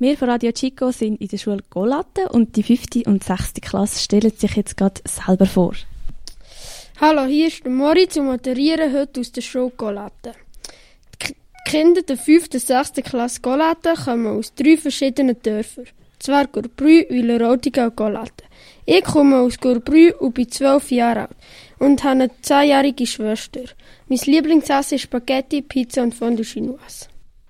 Wir von Radio Chico sind in der Schule Golaten und die 5. und 6. Klasse stellen sich jetzt gerade selber vor. Hallo, hier ist der Moritz und moderiere heute aus der Schule Golaten. Die Kinder der 5. und 6. Klasse Golaten kommen aus 3 verschiedenen Dörfern. Zwar Gurbrü, Wileroltigen und Golaten. Ich komme aus Gurbrü und bin 12 Jahre alt und habe eine 10-jährige Schwester. Mein Lieblingsessen ist Spaghetti, Pizza und Fondue Chinoise.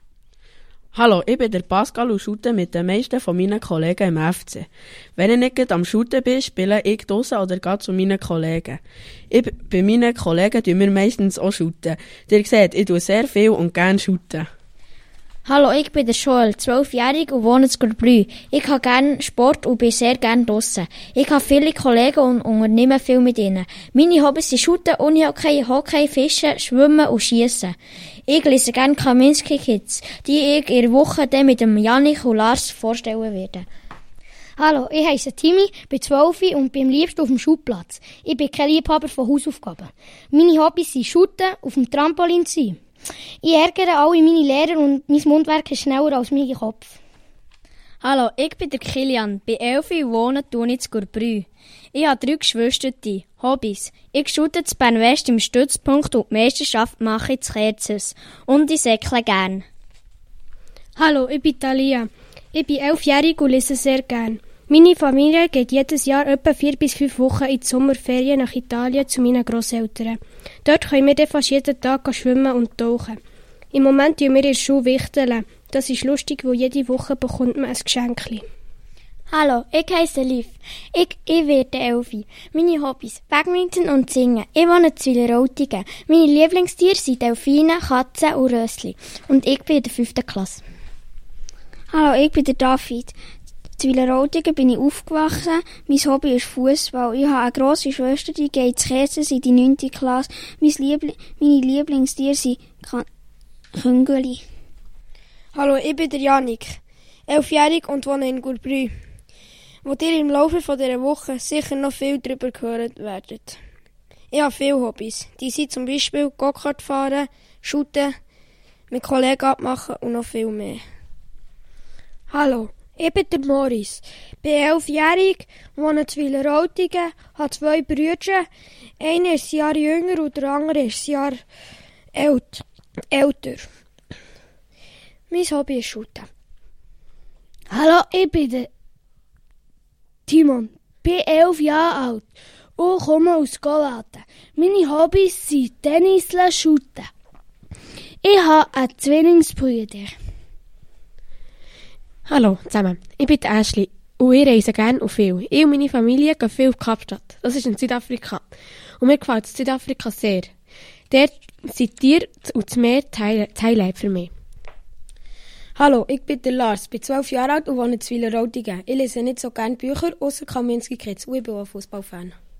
Hallo, ich bin der Pascal und shoote mit den meisten von meinen Kollegen im FC. Wenn ich nicht am Shooten bin, spiele ich draussen oder gehe zu meinen Kollegen. Bei meinen Kollegen tun wir meistens auch shooten. Ihr seht, ich tue sehr viel und gerne shooten. Hallo, ich bin der Joel, 12-jährig und wohne in Gurbrü. Ich habe gerne Sport und bin sehr gerne draussen. Ich habe viele Kollegen und unternehme viel mit ihnen. Meine Hobbys sind Shooten, Unihockey, Hockey, Fischen, Schwimmen und Schiessen. Ich lese gerne Kaminski Kids, die ich in der Woche dann mit dem Janik und Lars vorstellen werde. Hallo, ich heisse Timmy, bin 12 und bin am liebsten auf dem Schulplatz. Ich bin kein Liebhaber von Hausaufgaben. Meine Hobbys sind Shooten, auf dem Trampolin sein. Ich ärgere alle meine Lehrer und mein Mundwerk ist schneller als mein Kopf. Hallo, ich bin der Kilian, bin 11 und wohne in Gurbrü. Ich habe 3 Geschwister. Hobbys. Ich shoote zu Bern West im Stützpunkt und die Meisterschaft mache ich zu Kerzers. Und ich säckle gern. Hallo, ich bin Thalia. Ich bin 11-jährig und lese sehr gern. Meine Familie geht jedes Jahr etwa 4 bis 5 Wochen in die Sommerferien nach Italien zu meinen Grosseltern. Dort können wir dann fast jeden Tag schwimmen und tauchen. Im Moment tun wir in der Schule wichteln. Das ist lustig, weil jede Woche bekommt man ein Geschenkchen. Hallo, ich heisse Liv. Ich werde 11. Meine Hobbys: Badminton und Singen. Ich wohne in Wileroltigen. Meine Lieblingstiere sind Delfine, Katzen und Rössli. Und ich bin in der 5. Klasse. Hallo, ich bin der David. In Wileroltigen bin ich aufgewachsen. Mein Hobby ist Fußball. Ich habe eine grosse Schwester, die geht zu Kerzers in die 9. Klasse. Meine Lieblingstiere sind Küngeli. Hallo, ich bin der Janik, 11-jährig und wohne in Gurbrü, wo ihr im Laufe dieser Woche sicher noch viel darüber hören werdet. Ich habe viele Hobbys. Die sind zum Beispiel Go-Kart fahren, shooten, mit Kollegen abmachen und noch viel mehr. Hallo, ich bin der Moritz, bin 11-jährig, wohne in Wileroltigen, habe 2 Brüder. Einer ist ein Jahr jünger und der andere ist ein Jahr älter. Mein Hobby ist Shooten. Hallo, ich bin der Timon, bin 11 Jahre alt und komme aus Golaten. Meine Hobbys sind Tennisle, Shooten. Ich habe einen Zwillingsbruder. Hallo zusammen, ich bin Ashley und ich reise gerne und viel. Ich und meine Familie gehen viel auf Kapstadt, das ist in Südafrika. Und mir gefällt Südafrika sehr. Dort sind Tiere und das Meer Highlight für mich. Hallo, ich bin der Lars, bin 12 Jahre alt und wohne in Wileroltigen. Ich lese nicht so gerne Bücher, ausser Kaminski Kids und ich bin auch Fußballfan.